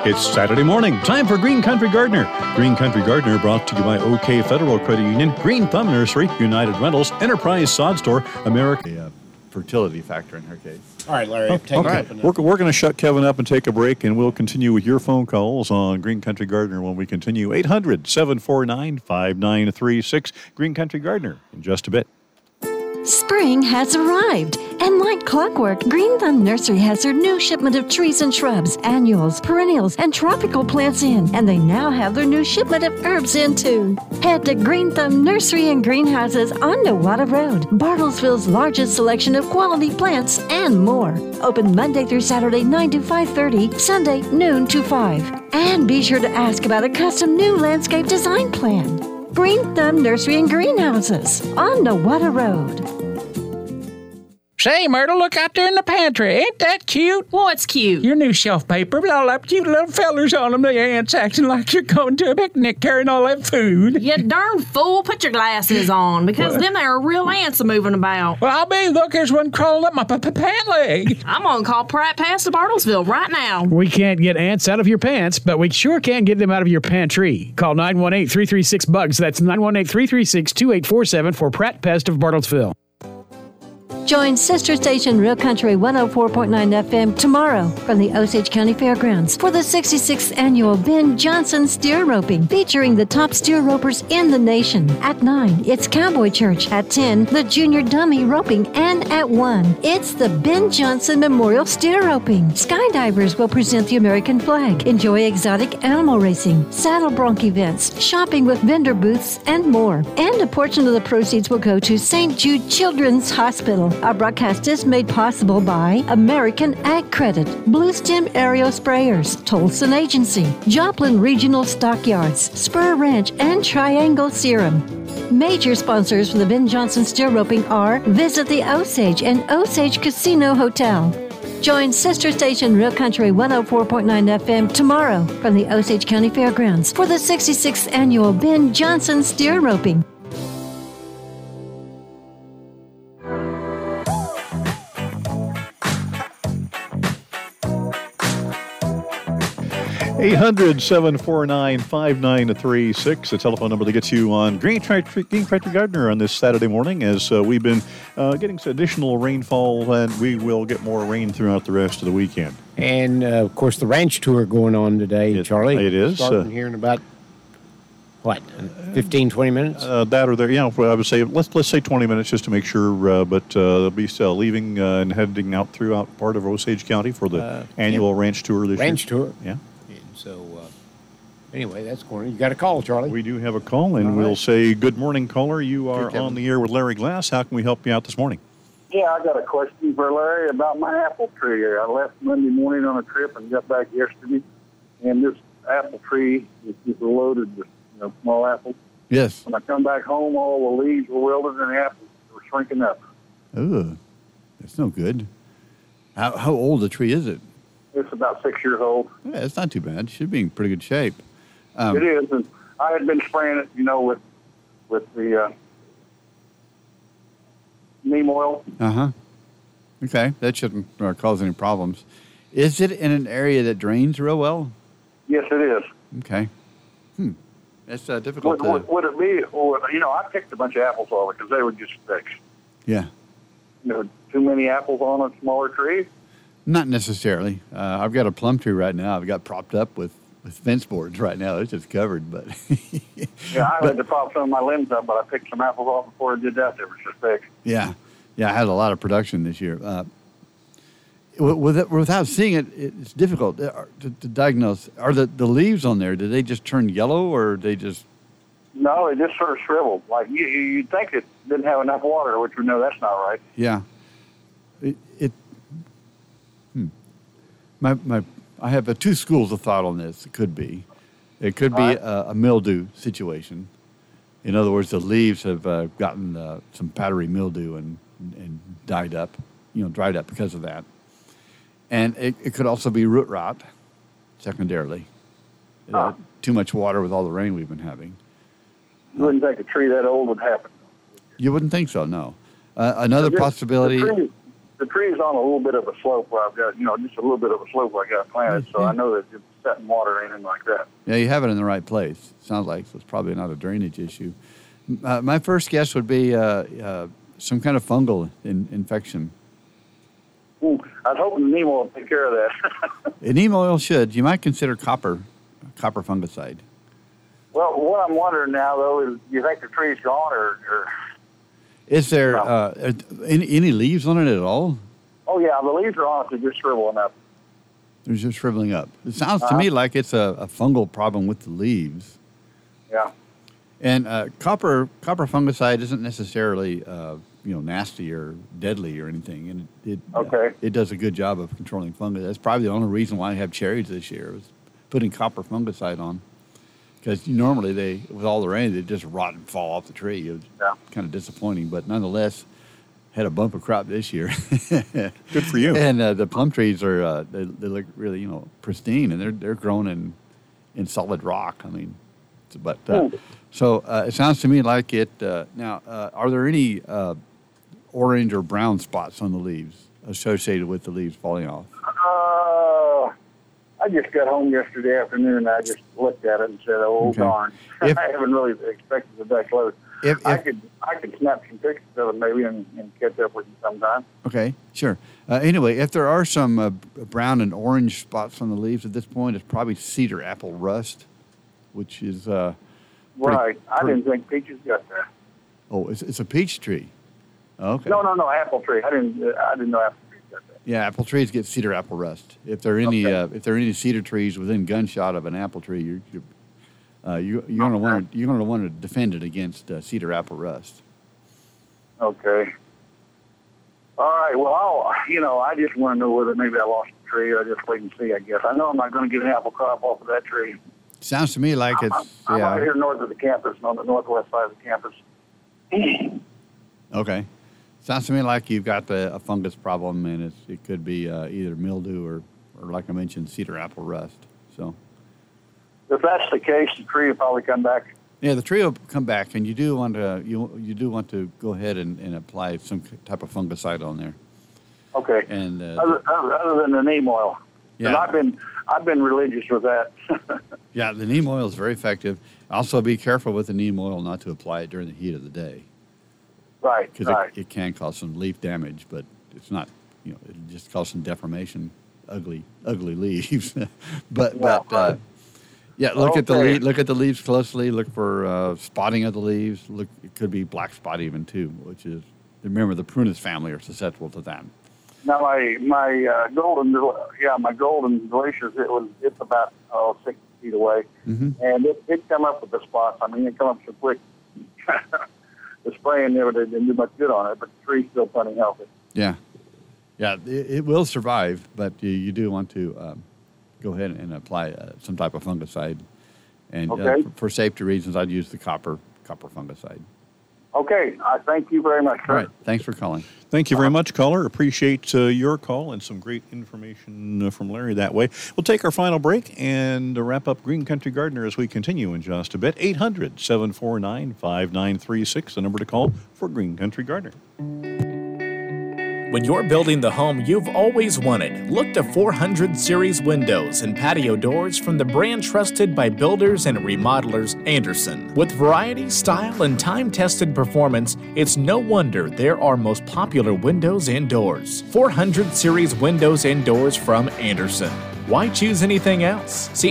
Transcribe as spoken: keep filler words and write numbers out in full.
It's Saturday morning. Time for Green Country Gardener. Green Country Gardener brought to you by OK Federal Credit Union, Green Thumb Nursery, United Rentals, Enterprise Sod Store, America. A uh, fertility factor in her case. All right, Larry. Oh, Take okay. Kevin We're, we're going to shut Kevin up and take a break, and we'll continue with your phone calls on Green Country Gardener when we continue. eight hundred, seven four nine, five nine three six. Green Country Gardener in just a bit. Spring has arrived, and like clockwork, Green Thumb Nursery has their new shipment of trees and shrubs, annuals, perennials, and tropical plants in, and they now have their new shipment of herbs in too. Head to Green Thumb Nursery and Greenhouses on Nowata Road, Bartlesville's largest selection of quality plants and more. Open Monday through Saturday, nine to five thirty, Sunday, noon to five. And be sure to ask about a custom new landscape design plan. Green Thumb Nursery and Greenhouses on Nowata Road. Say, Myrtle, look out there in the pantry. Ain't that cute? What's cute? Your new shelf paper with all that cute little fellers on them. The ants acting like you're going to a picnic carrying all that food. You darn fool, put your glasses on, because then there are real ants moving about. Well, I'll be. Look, there's one crawling up my p- p- pant leg. I'm going to call Pratt Pass to Bartlesville right now. We can't get ants out of your pants, but we sure can get them out of your pantry. Call nine one eight, three three six, bugs. That's nine one eight, three three six, two eight four seven for Pratt Pest of Bartlesville. Join sister station Real Country one oh four point nine F M tomorrow from the Osage County Fairgrounds for the sixty-sixth Annual Ben Johnson Steer Roping, featuring the top steer ropers in the nation. At nine, it's Cowboy Church. At ten, the Junior Dummy Roping. And at one, it's the Ben Johnson Memorial Steer Roping. Skydivers will present the American flag. Enjoy exotic animal racing, saddle bronc events, shopping with vendor booths, and more. And a portion of the proceeds will go to Saint Jude Children's Hospital. Our broadcast is made possible by American Ag Credit, Blue Stem Aerial Sprayers, Tolson Agency, Joplin Regional Stockyards, Spur Ranch, and Triangle Serum. Major sponsors for the Ben Johnson Steer Roping are Visit the Osage and Osage Casino Hotel. Join sister station Real Country one oh four point nine F M tomorrow from the Osage County Fairgrounds for the sixty-sixth Annual Ben Johnson Steer Roping. eight hundred, seven four nine, five nine three six, the telephone number that gets you on Green Country, Green Country Gardener on this Saturday morning, as uh, we've been uh, getting some additional rainfall, and we will get more rain throughout the rest of the weekend. And, uh, of course, the ranch tour going on today, It- Charlie. it is, Starting uh, here in about, what, fifteen, twenty minutes? Uh, that or there, yeah, well, I would say, let's let's say twenty minutes just to make sure, uh, but uh, they'll be uh, leaving uh, and heading out throughout part of Osage County for the Uh, annual ranch tour this ranch year. tour. Yeah. And so, uh, anyway, that's going on. You got a call, Charlie. We do have a call, and All we'll right. say good morning, caller. You are Kevin. on the air with Larry Glass. How can we help you out this morning? Yeah, I got a question for Larry about my apple tree here. I left Monday morning on a trip and got back yesterday, and this apple tree is just loaded with, you know, small apples. Yes. When I come back home, all the leaves were wilted and the apples were shrinking up. Ugh. That's no good. How, how old a tree is it? It's about six years old. Yeah, it's not too bad. It should be in pretty good shape. Um, It is, and I had been spraying it, you know, with with the uh, neem oil. Uh-huh. Okay. That shouldn't uh, cause any problems. Is it in an area that drains real well? Yes, it is. Okay. Hmm. That's uh, difficult Would, to... would, would it be, or, you know, I picked a bunch of apples off it because they were just thick. Yeah. You know, too many apples on a smaller tree. Not necessarily. Uh, I've got a plum tree right now. I've got propped up with, with fence boards right now. It's just covered, but... Yeah, I But- had to prop some of my limbs up, but I picked some apples off before I did that. They were just thick. Yeah. Yeah, I had a lot of production this year. Uh, wi- with it, without seeing it, it's difficult uh, to, to diagnose. Are the, the leaves on there, did they just turn yellow, or they just... No, it just sort of shriveled. Like, you, you- you'd think it didn't have enough water, which we know that's not right. Yeah. It... it hmm. My, my, I have uh, two schools of thought on this. It could be. It could be All right. a, a mildew situation. In other words, the leaves have uh, gotten uh, some powdery mildew and, and died up, you know, dried up because of that. And it, it could also be root rot, secondarily. Uh, Huh. too much water with all the rain we've been having. You wouldn't think a tree that old would happen. You wouldn't think so, no. Uh, another Just- possibility... The tree, the tree's on a little bit of a slope where I've got, you know, just a little bit of a slope where I got it planted, so I know that it's setting water or anything like that. Yeah, you have it in the right place. Sounds like so it's probably not a drainage issue. Uh, my first guess would be uh, uh, some kind of fungal in, infection. Ooh, I was hoping the neem oil would take care of that. And neem oil should. You might consider copper, copper fungicide. Well, what I'm wondering now, though, is do you think the tree's gone or... or Is there No. uh, any, any leaves on it at all? oh, yeah, the leaves are on it. They're just shriveling up. They're just shriveling up. It sounds to Uh-huh. me like it's a, a fungal problem with the leaves. Yeah. And uh, copper copper fungicide isn't necessarily uh, you know nasty or deadly or anything, and it it, Okay. uh, it does a good job of controlling fungus. That's probably the only reason why I have cherries this year was putting copper fungicide on, because normally they with all the rain they just rot and fall off the tree. It was Yeah. kind of disappointing, but nonetheless had a bumper crop this year. Good for you. And uh, the plum trees are uh, they, they look really you know pristine, and they're they're grown in in solid rock. I mean, it's- but uh, Hmm. so uh, it sounds to me like it. Uh, now, uh, are there any uh, orange or brown spots on the leaves associated with the leaves falling off? Uh, I just got home yesterday afternoon, and I just looked at it and said, oh, Okay. darn. If- I haven't really expected the deck load. If, I if, could I could snap some pictures of it maybe and, and catch up with you sometime. okay, sure. Uh, anyway, if there are some uh, brown and orange spots on the leaves at this point, it's probably cedar apple rust, which is uh, Pretty- Right. I pretty- didn't think peaches got that. oh, it's, it's a peach tree. Okay. No, no, no, apple tree. I didn't. Uh, I didn't know apple trees got that. Yeah, apple trees get cedar apple rust. If there are any, Okay. uh, if there are any cedar trees within gunshot of an apple tree, you're you're, uh, you, you're gonna want to you're gonna want to defend it against uh, cedar apple rust. Okay. All right. Well, I'll, you know, I just want to know whether maybe I lost the tree or just wait and see. I guess I know I'm not going to get an apple crop off of that tree. Sounds to me like I'm, it's I'm yeah. out here north of the campus, on the northwest side of the campus. Okay. Sounds to me like you've got the, a fungus problem, and it's, it could be uh, either mildew or, or, like I mentioned, cedar apple rust. So, If that's the case, the tree will probably come back. yeah, the tree will come back, and you do want to you you do want to go ahead and, and apply some type of fungicide on there. Okay. And uh, Other, other, other than the neem oil. 'Cause Yeah. I've been I've been religious with that. yeah, the neem oil is very effective. Also, be careful with the neem oil not to apply it during the heat of the day, right. because Right. it, it can cause some leaf damage, but it's not, you know, it just cause some deformation, ugly, ugly leaves. but Yeah, but uh, right. yeah, look at the Okay. le- look at the leaves closely. Look for uh, spotting of the leaves. Look, it could be black spot even too, which is remember the prunus family are susceptible to that. Now my my uh, golden yeah my golden glaciers it was it's about oh six feet away, Mhm. and it it come up with the spots. I mean it come up so quick. The spraying never did, didn't do much good on it, but the tree's still plenty healthy. Yeah, yeah, it, it will survive, but you, you do want to um, go ahead and apply uh, some type of fungicide. And uh, Okay. for, for safety reasons, I'd use the copper copper fungicide. Okay, I thank you very much, sir. All right, thanks for calling. Thank you very much, caller. Appreciate uh, your call and some great information uh, from Larry that way. We'll take our final break and uh, wrap up Green Country Gardener as we continue in just a bit. eight hundred, seven four nine, five nine three six, the number to call for Green Country Gardener. When you're building the home you've always wanted, look to four hundred series windows and patio doors from the brand trusted by builders and remodelers, Anderson. With variety, style, and time-tested performance, it's no wonder they're our most popular windows and doors. four hundred series windows and doors from Anderson. Why choose anything else? See,